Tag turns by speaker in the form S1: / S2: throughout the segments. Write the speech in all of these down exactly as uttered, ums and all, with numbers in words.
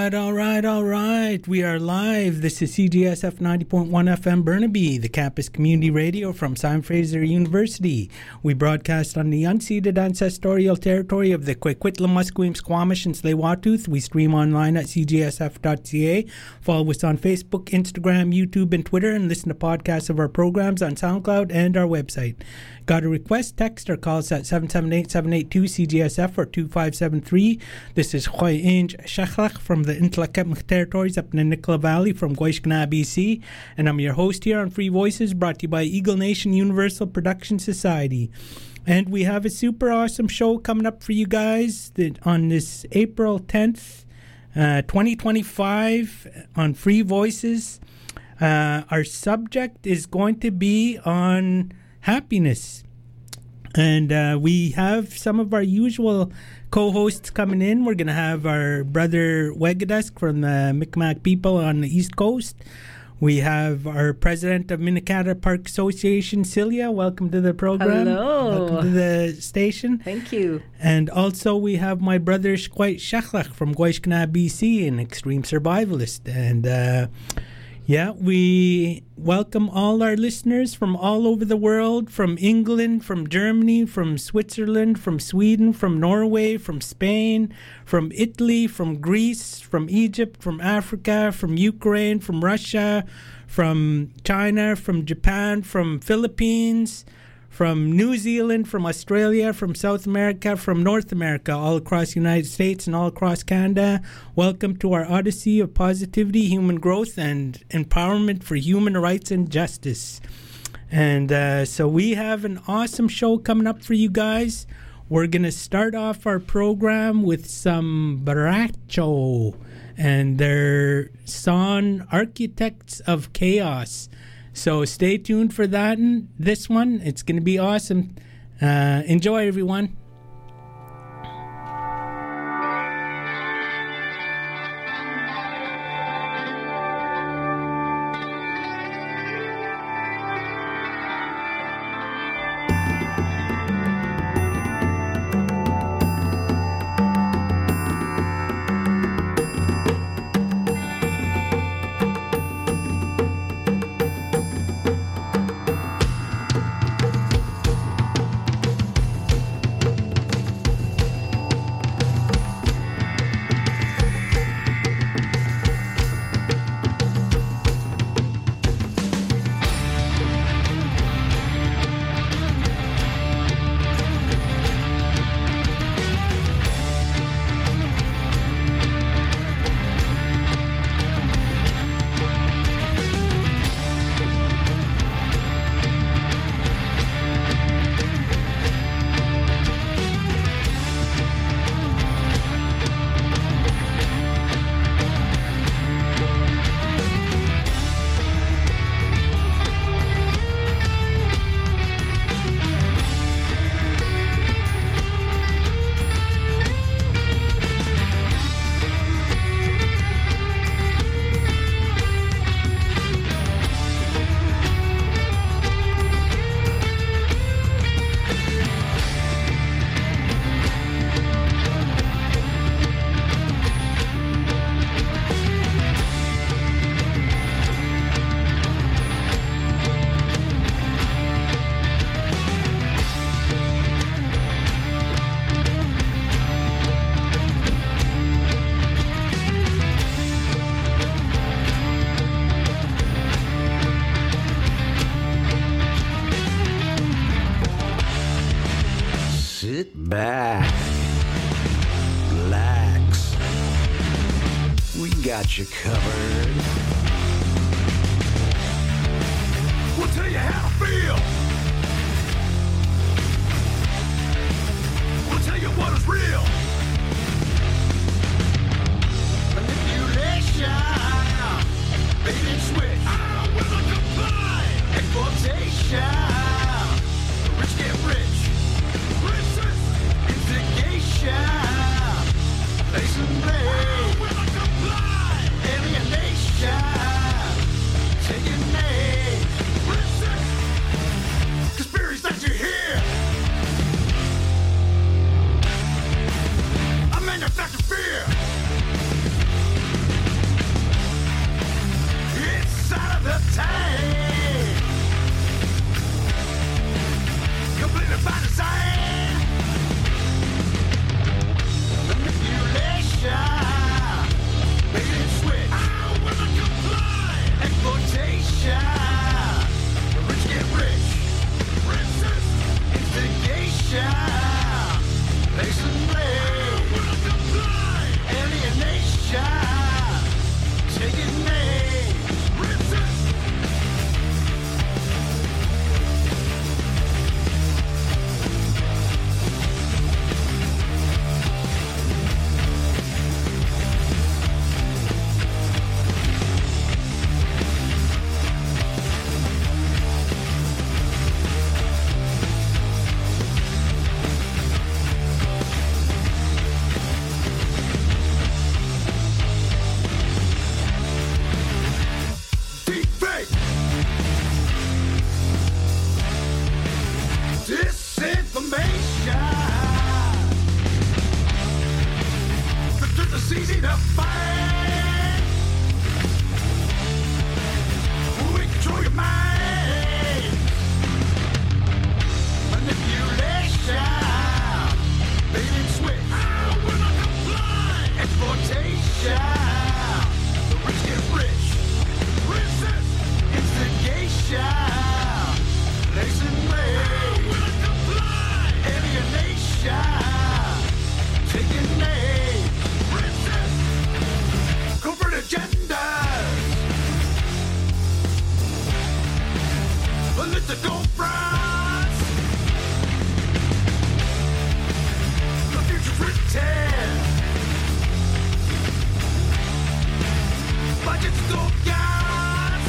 S1: right, all right, all right. We are live. This is C G S F ninety point one F M Burnaby, the campus community radio from Simon Fraser University. We broadcast on the unceded ancestral territory of the Coquitlam, Musqueam, Squamish, and Tsleil-Waututh. We stream online at c g s f dot c a. Follow us on Facebook, Instagram, YouTube, and Twitter, and listen to podcasts of our programs on SoundCloud and our website. Got a request? Text or call us at seven seven eight, seven eight two, C G S F or two five seven three. This is Khoy Inge Shachlach from the Intlakemch territories up in the Nicola Valley from Goishkana, B C. And I'm your host here on Free Voices, brought to you by Eagle Nation Universal Production Society. And we have a super awesome show coming up for you guys that on this April tenth, uh, twenty twenty-five on Free Voices. Uh, our subject is going to be on happiness. And uh, we have some of our usual co-hosts coming in. We're going to have our brother Wegadusk from the Mi'kmaq people on the East Coast. We have our president of Minnetonka Park Association, Celia. Welcome to the program.
S2: Hello.
S1: Welcome to the station.
S2: Thank you.
S1: And also we have my brother Shkwait Shachlach from Goishkana, B C, an extreme survivalist. And uh, yeah, we welcome all our listeners from all over the world, from England, from Germany, from Switzerland, from Sweden, from Norway, from Spain, from Italy, from Greece, from Egypt, from Africa, from Ukraine, from Russia, from China, from Japan, from Philippines, from New Zealand, from Australia, from South America, from North America, all across the United States and all across Canada. Welcome to our Odyssey of Positivity, Human Growth, and Empowerment for Human Rights and Justice. And uh, so we have an awesome show coming up for you guys. We're going to start off our program with some Baracho and their song, Architects of Chaos. So stay tuned for that and this one. It's going to be awesome. Uh, enjoy, everyone.
S3: You covered.
S4: We'll tell you how to feel. We'll tell you what is real. Manipulation, bait and switch. I will comply. Exploitation, the rich get rich. Resist, instigation, face and blade. Take your name. Conspiracy that you hear. It's easy to find. We control your mind. Manipulation. Bait and switch. Oh, we're not complying. Exploitation. The rich get rich. Resist. Instigation. Lace and lay. Oh, we're not complying. Alienation. Taking names. Resist. Covert agendas. Political fronts. The future's written. Budgets go gas.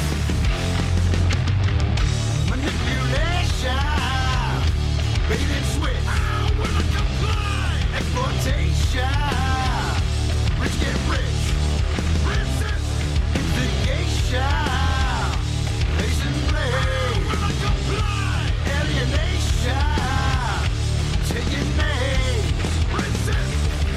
S4: Manipulation. Bait and switch. Oh, we're not complying. Exploitation. Rich get rich. Resist. Instigation. Lace and play. Oh, we're not complying. Alienation. Taking names. Resist.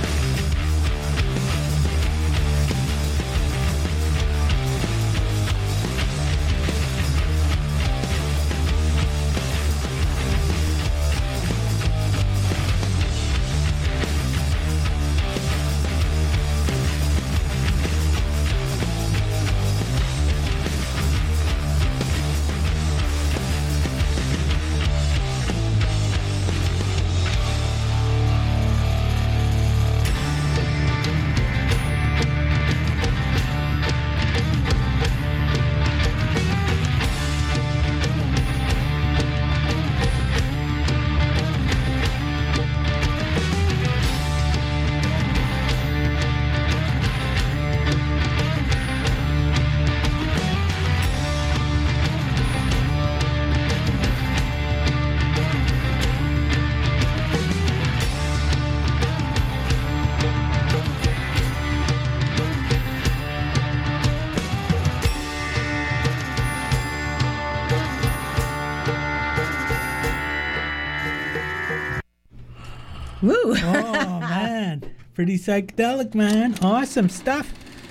S2: Woo!
S1: Oh, man. Pretty psychedelic, man. Awesome stuff.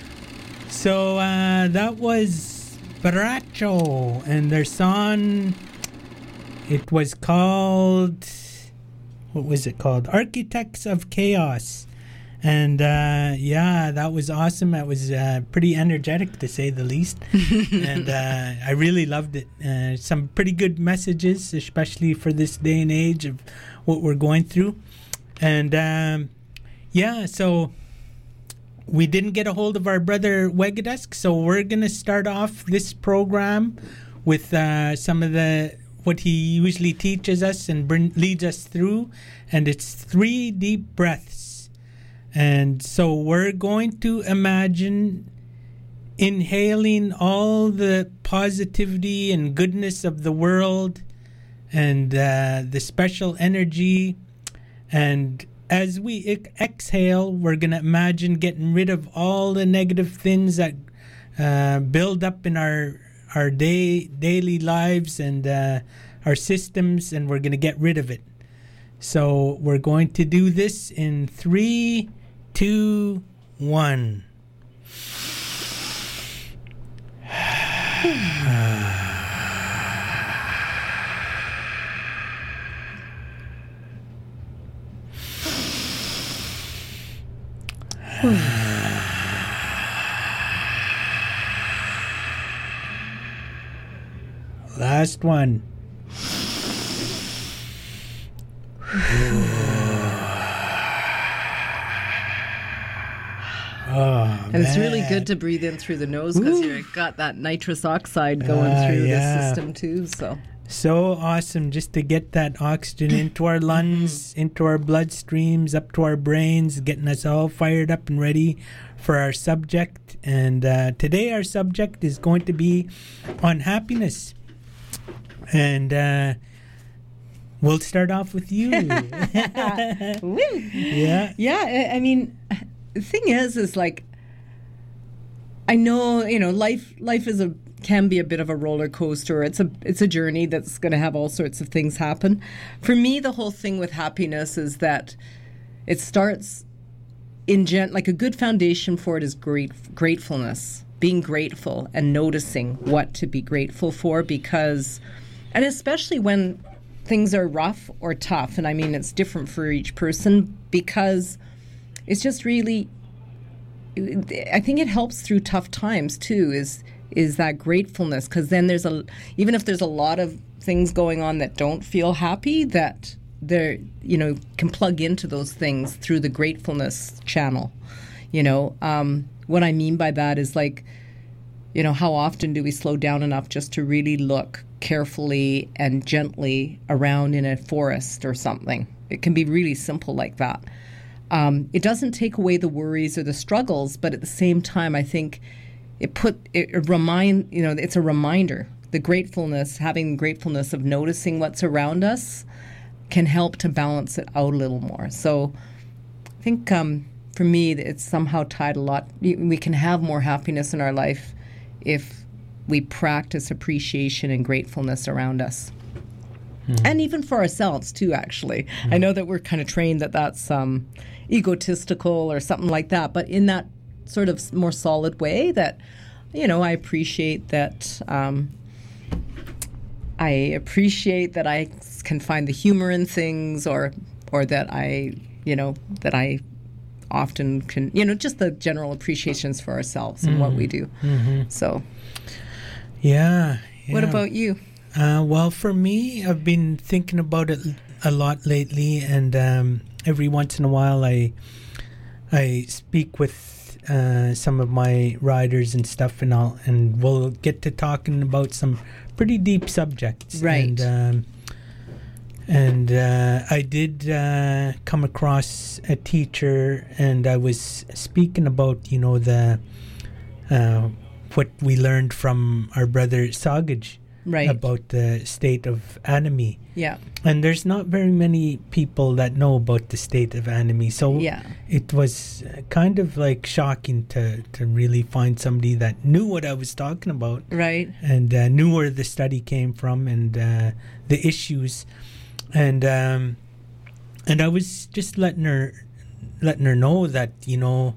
S1: So uh, that was Baracho and their song. It was called, what was it called? Architects of Chaos. And uh, yeah, that was awesome. That was uh, pretty energetic, to say the least. And uh, I really loved it. Uh, some pretty good messages, especially for this day and age of what we're going through. And um, yeah, so we didn't get a hold of our brother Wegadusk, so we're going to start off this program with uh, some of the what he usually teaches us and bring, leads us through, and it's three deep breaths. And so we're going to imagine inhaling all the positivity and goodness of the world and uh, the special energy. And as we ex- exhale, we're going to imagine getting rid of all the negative things that uh, build up in our our day daily lives and uh, our systems, and we're going to get rid of it. So we're going to do this in three, two, one. Last one. Oh,
S2: And it's really
S1: man.
S2: good to breathe in through the nose because
S1: Ooh.
S2: you've got that nitrous oxide going
S1: Ah,
S2: through
S1: yeah.
S2: the system too. So
S1: So awesome just to get that oxygen into our lungs, into our bloodstreams, up to our brains, getting us all fired up and ready for our subject. And uh, today our subject is going to be on happiness. And uh, we'll start off with you.
S2: Woo.
S1: Yeah.
S2: Yeah, I- I mean, the thing is, is like, I know, you know, life life is a can be a bit of a roller coaster. It's a it's a journey that's going to have all sorts of things happen. For me, the whole thing with happiness is that it starts in gen, like a good foundation for it is great gratefulness, being grateful and noticing what to be grateful for, because, and especially when things are rough or tough, and I mean it's different for each person, because it's just really, I think it helps through tough times too, is is that gratefulness, because then there's a, even if there's a lot of things going on that don't feel happy, that they're, you know, can plug into those things through the gratefulness channel. You know, um, what I mean by that is, like, you know, how often do we slow down enough just to really look carefully and gently around in a forest or something? It can be really simple like that. Um, it doesn't take away the worries or the struggles, but at the same time, I think it put it, it remind you know it's a reminder. The gratefulness, having gratefulness of noticing what's around us, can help to balance it out a little more. So, I think um, for me, it's somehow tied a lot. We can have more happiness in our life if we practice appreciation and gratefulness around us. Mm-hmm. And even for ourselves, too, actually. Mm-hmm. I know that we're kind of trained that that's um, egotistical or something like that, but in that sort of more solid way that, you know, I appreciate that um, I appreciate that I can find the humor in things, or or that I, you know, that I often can, you know, just the general appreciations for ourselves and mm-hmm. what we do. Mm-hmm. So,
S1: yeah, yeah.
S2: What about you?
S1: Uh, well, for me, I've been thinking about it a lot lately, and um, every once in a while I I speak with uh, some of my riders and stuff, and I'll, and we'll get to talking about some pretty deep subjects.
S2: Right.
S1: And, um, and uh, I did uh, come across a teacher, and I was speaking about, you know, the uh, what we learned from our brother Sagaj. Right. About the state of Anime.
S2: Yeah.
S1: And there's not very many people that know about the state of Anime. So
S2: yeah.
S1: it was kind of like shocking to, to really find somebody that knew what I was talking about.
S2: Right.
S1: And uh, knew where the study came from and uh, the issues. And um, and I was just letting her letting her know that, you know,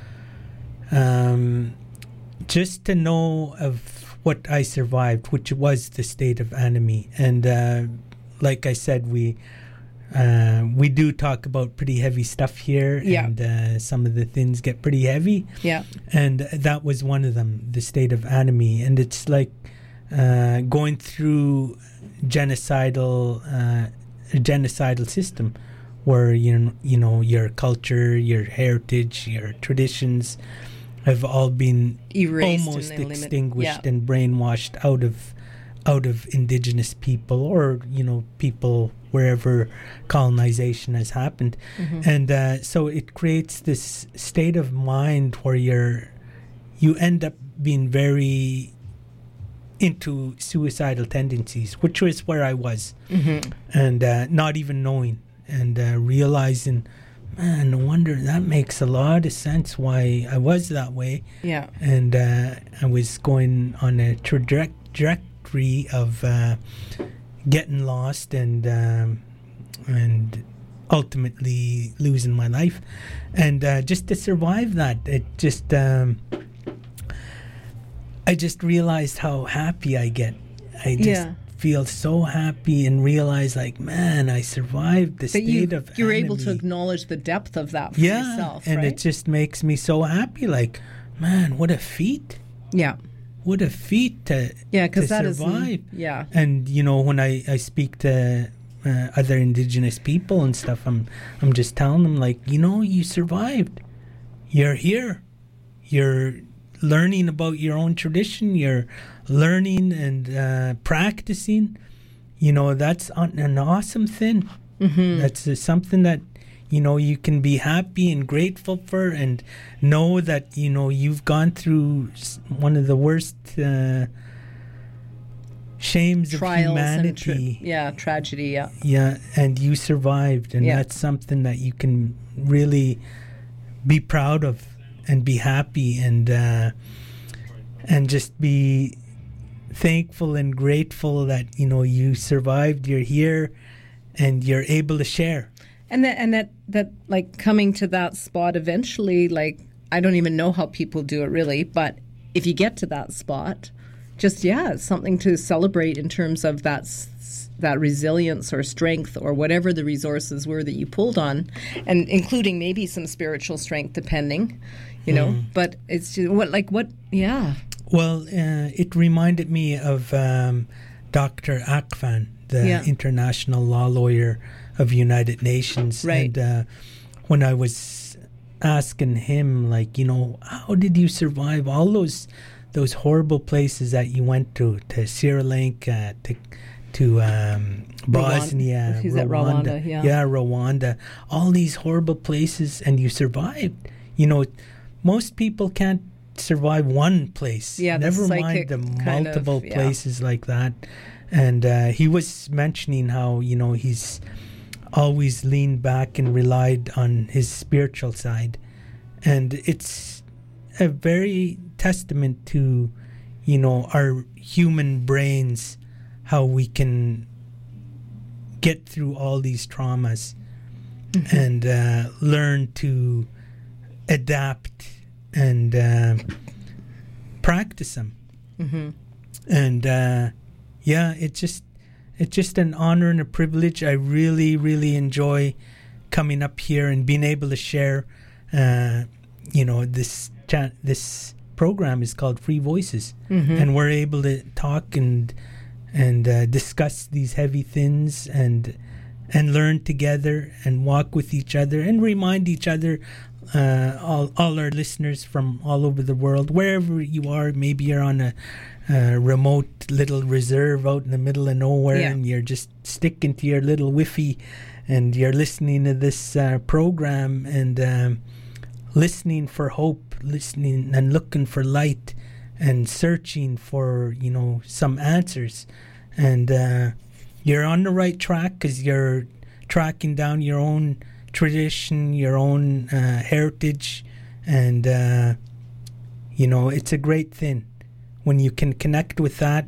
S1: um, just to know of what I survived, which was the state of Anime. And uh, like I said, we uh, we do talk about pretty heavy stuff here,
S2: yeah.
S1: and uh, some of the things get pretty heavy.
S2: Yeah.
S1: And that was one of them, the state of Anime. And it's like uh, going through genocidal uh, a genocidal system where, you know, you know, your culture, your heritage, your traditions have all been
S2: erased,
S1: almost
S2: and
S1: extinguished
S2: yeah.
S1: and brainwashed out of out of indigenous people, or, you know, people wherever colonization has happened. Mm-hmm. And uh, so it creates this state of mind where you're you end up being very into suicidal tendencies, which was where I was. Mm-hmm. And uh, not even knowing, and uh, realizing, man, no wonder, that makes a lot of sense why I was that way.
S2: Yeah.
S1: And uh, I was going on a traje- trajectory of uh, getting lost and um, and ultimately losing my life. And uh, just to survive that, it just um, I just realized how happy I get. I just
S2: yeah.
S1: feel so happy and realize, like, man, I survived the
S2: but
S1: state
S2: you,
S1: of
S2: you're
S1: Anime.
S2: able to acknowledge the depth of that for
S1: yeah,
S2: yourself,
S1: and
S2: right?
S1: it just makes me so happy. Like, man, what a feat!
S2: Yeah,
S1: what a feat to
S2: yeah, because that
S1: survive.
S2: is yeah.
S1: And you know, when I, I speak to uh, other Indigenous people and stuff, I'm I'm just telling them, like, you know, you survived. You're here. You're learning about your own tradition. You're learning and uh, practicing. You know, that's an, an awesome thing. Mm-hmm. That's uh, something that, you know, you can be happy and grateful for, and know that, you know, you've gone through one of the worst uh, shames
S2: Trials
S1: of humanity.
S2: And tra- yeah, tragedy, yeah.
S1: Yeah, and you survived, and
S2: yeah.
S1: that's something that you can really be proud of and be happy and uh, and just be thankful and grateful that, you know, you survived, you're here, and you're able to share.
S2: And that, and that, that, like, coming to that spot eventually, like, I don't even know how people do it really, but if you get to that spot, just, yeah, it's something to celebrate in terms of that, s- that resilience or strength or whatever the resources were that you pulled on, and including maybe some spiritual strength, depending, you know,
S1: Mm.
S2: but it's just, what, like, what, yeah.
S1: Well, uh, it reminded me of um, Doctor Akvan, the
S2: Yeah.
S1: international law lawyer of United Nations.
S2: Right.
S1: And uh, when I was asking him, like, you know, how did you survive all those those horrible places that you went to, to Sri Lanka, to to um, Bosnia,
S2: He's at Rwanda, yeah.
S1: yeah, Rwanda, all these horrible places, and you survived. You know, most people can't survive one place.
S2: Yeah, the
S1: never mind
S2: psychic
S1: the
S2: kind
S1: multiple
S2: of, yeah.
S1: places like that. And uh, he was mentioning how, you know, he's always leaned back and relied on his spiritual side, and it's a very testament to, you know, our human brains, how we can get through all these traumas
S2: Mm-hmm.
S1: and uh, learn to adapt and uh, practice them.
S2: Mm-hmm.
S1: And uh, yeah, it's just it's just an honor and a privilege. I really, really enjoy coming up here and being able to share. Uh, you know, this cha- this program is called Free Voices,
S2: Mm-hmm.
S1: and we're able to talk and and uh, discuss these heavy things and and learn together and walk with each other and remind each other. Uh, all, all our listeners from all over the world, wherever you are, maybe you're on a, a remote little reserve out in the middle of nowhere,
S2: Yeah.
S1: and you're just sticking to your little Wi-Fi, and you're listening to this uh, program and um, listening for hope, listening and looking for light, and searching for, you know, some answers, and uh, you're on the right track because you're tracking down your own tradition, your own uh, heritage, and uh, you know, it's a great thing when you can connect with that.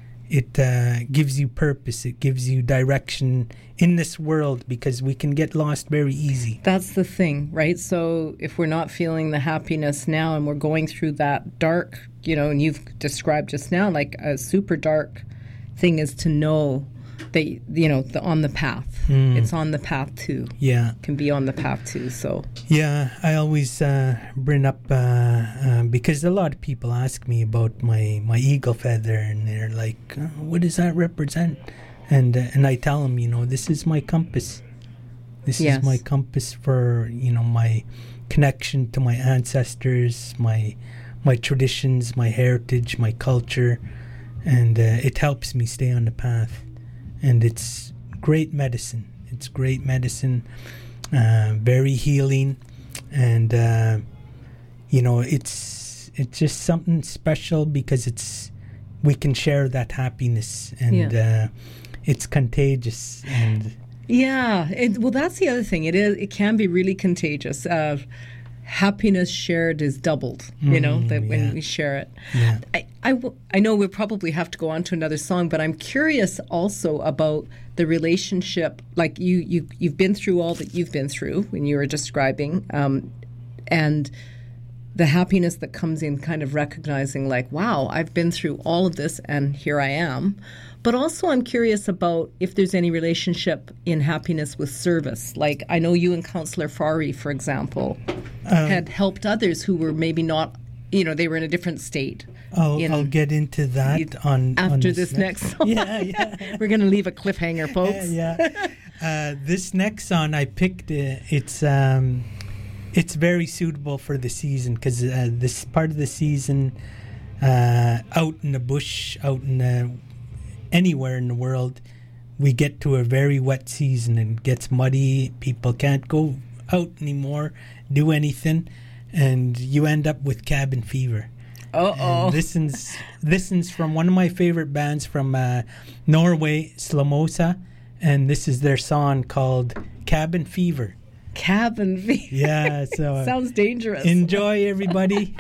S1: It uh, gives you purpose, it gives you direction in this world, because we can get lost very easy.
S2: That's the thing, right? So if we're not feeling the happiness now and we're going through that dark, you know, and you've described just now, like a super dark thing is to know that, you know, the, on the path.
S1: Mm.
S2: It's on the path too.
S1: Yeah.
S2: Can be on the path too, so.
S1: Yeah, I always uh, bring up, uh, uh, because a lot of people ask me about my, my eagle feather, and they're like, uh, what does that represent? And uh, and I tell them, you know, this is my compass. This
S2: Yes.
S1: is my compass for, you know, my connection to my ancestors, my my traditions, my heritage, my culture, and uh, it helps me stay on the path. And it's great medicine. It's great medicine, uh, very healing, and uh, you know, it's it's just something special because it's we can share that happiness, and
S2: Yeah.
S1: uh, it's contagious. And
S2: Yeah, it, well, that's the other thing. It is. It can be really contagious. Uh, happiness shared is doubled. You know,
S1: Mm,
S2: that when
S1: yeah.
S2: we share it.
S1: yeah,
S2: I, I, w- I know we'll probably have to go on to another song, but I'm curious also about the relationship. Like you, you, you've been through all that you've been through when you were describing, um, and the happiness that comes in kind of recognizing, like, wow, I've been through all of this, and here I am. But also, I'm curious about if there's any relationship in happiness with service. Like, I know you and Councillor Fari, for example,
S1: Um,
S2: had helped others who were maybe not, you know, they were in a different state.
S1: I'll,
S2: in-
S1: I'll get into that
S2: you-
S1: on on
S2: After this next song.
S1: Yeah, yeah.
S2: We're going to leave a cliffhanger, folks.
S1: Yeah, yeah. Uh, this next song I picked, uh, it's um, it's very suitable for the season because uh, this part of the season, uh, out in the bush, out in the, anywhere in the world, we get to a very wet season and it gets muddy. People can't go out anymore, do anything, and you end up with cabin fever.
S2: Uh-oh.
S1: And this is this is from one of my favorite bands from uh, Norway, Slamosa, and this is their song called Cabin Fever.
S2: Cabin fever.
S1: Yeah, so uh,
S2: Sounds dangerous.
S1: enjoy, everybody.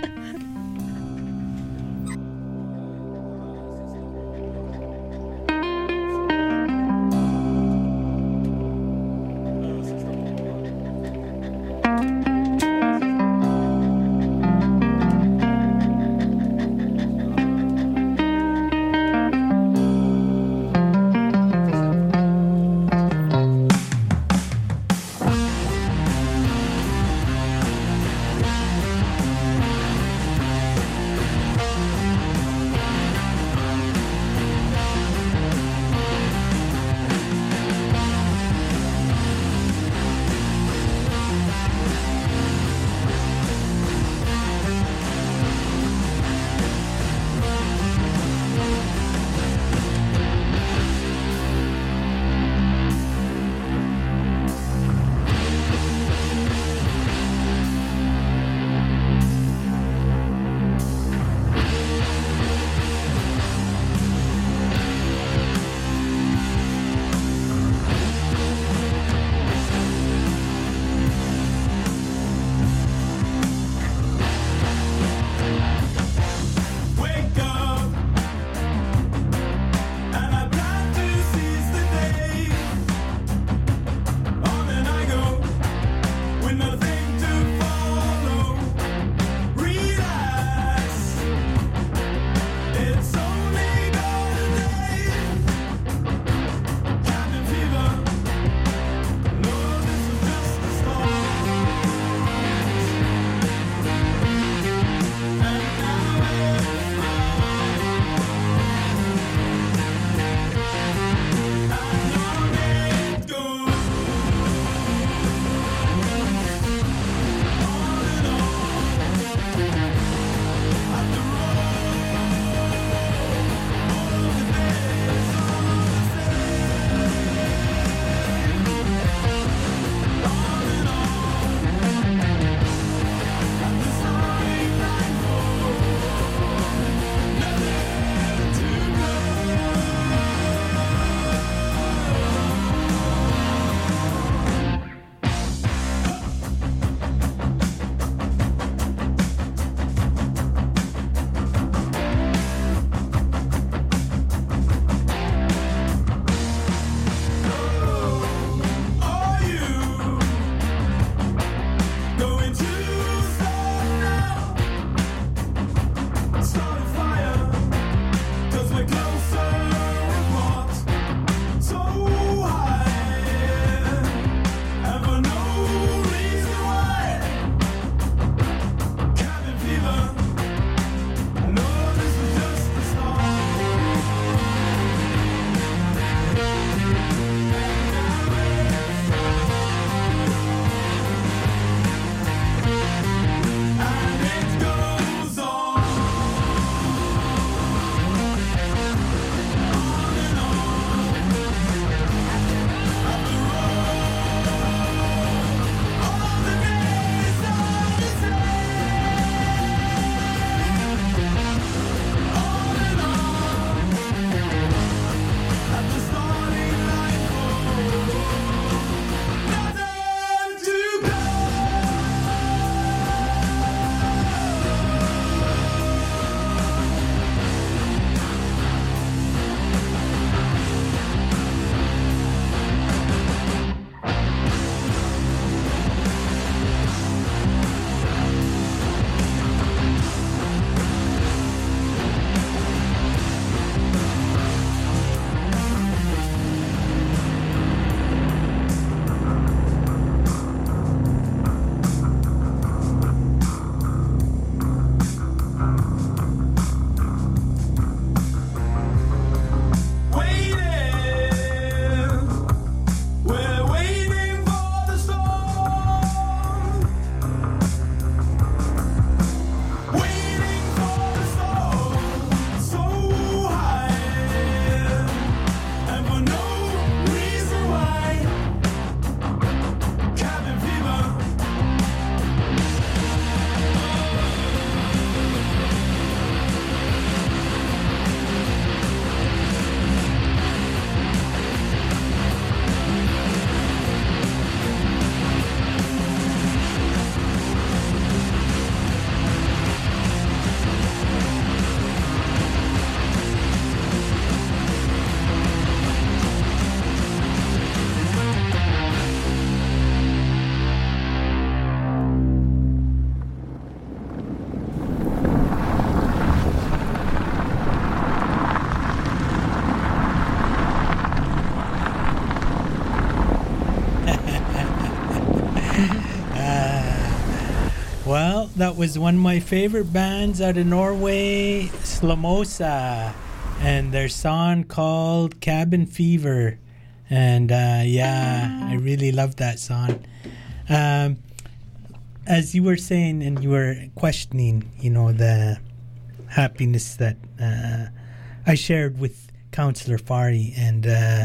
S1: that was one of my favorite bands out of Norway, Slamosa, and their song called Cabin Fever. And uh, yeah, I really love that song. Um, as you were saying, and you were questioning, you know, the happiness that uh, I shared with Councillor Fari, and uh,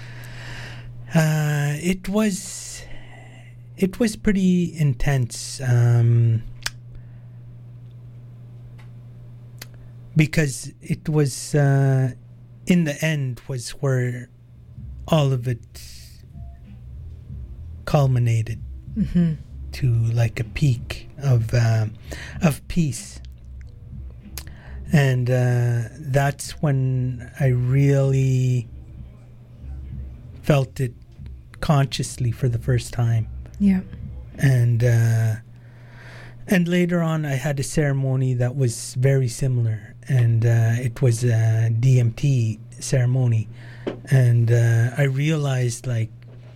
S1: uh, it was it was pretty intense, um, because it was uh, in the end was where all of it culminated
S2: Mm-hmm.
S1: to like a peak of um, of peace. And uh, that's when I really felt it consciously for the first time.
S2: Yeah.
S1: And uh, and later on, I had a ceremony that was very similar, and uh, it was a D M T ceremony, and uh, I realized, like,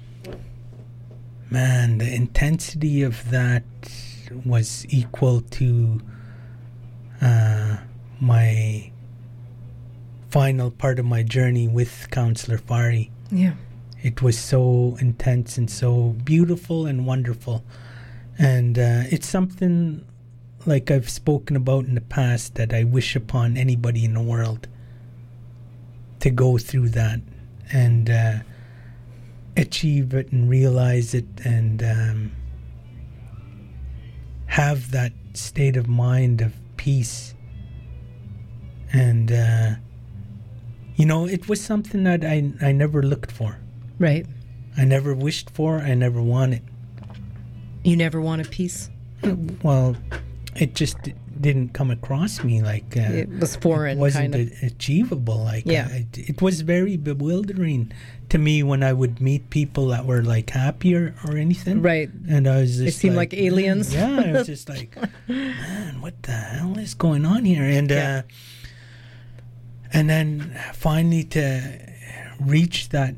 S1: man, the intensity of that was equal to uh, my final part of my journey with Councillor Fari.
S2: Yeah.
S1: It was so intense and so beautiful and wonderful. And uh, it's something, like I've spoken about in the past, that I wish upon anybody in the world to go through that and uh, achieve it and realize it, and um, have that state of mind of peace. And uh, you know, it was something that I, I never looked for.
S2: Right.
S1: I never wished for. I never wanted.
S2: You never wanted peace?
S1: Well, it just d- didn't come across me like uh,
S2: It was foreign,
S1: it wasn't
S2: kind of.
S1: a- achievable. Like,
S2: Yeah.
S1: I, it was very bewildering to me when I would meet people that were like happier or anything.
S2: Right.
S1: And I was just
S2: They seemed like,
S1: man,
S2: aliens.
S1: Yeah, I was just like, man, what the hell is going on here? And
S2: Yeah.
S1: uh, and then finally to reach that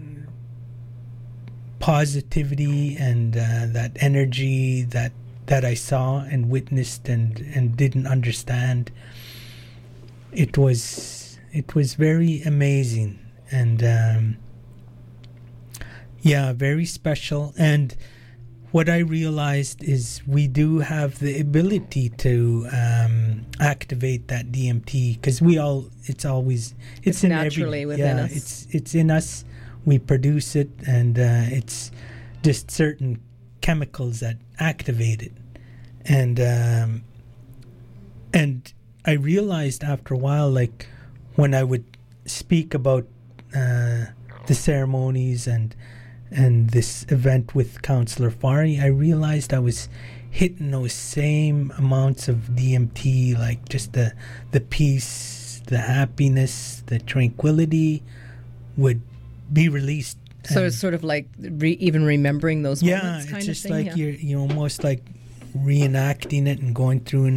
S1: positivity and uh, that energy that that I saw and witnessed and and didn't understand, it was it was very amazing, and um, yeah, very special. And what I realized is we do have the ability to um, activate that D M T, because we all it's always it's,
S2: It's
S1: in
S2: naturally
S1: every,
S2: within
S1: yeah,
S2: us.
S1: it's it's in us. We produce it, and uh, it's just certain chemicals that activate it. And um, and I realized after a while, like when I would speak about uh, the ceremonies and and this event with Councillor Fari, I realized I was hitting those same amounts of D M T, like just the the peace, the happiness, the tranquility would be released.
S2: So
S1: And
S2: it's sort of like re- even remembering those
S1: yeah,
S2: moments
S1: it's
S2: kind
S1: just
S2: of thing?
S1: like
S2: yeah.
S1: you're you almost like reenacting it and going through and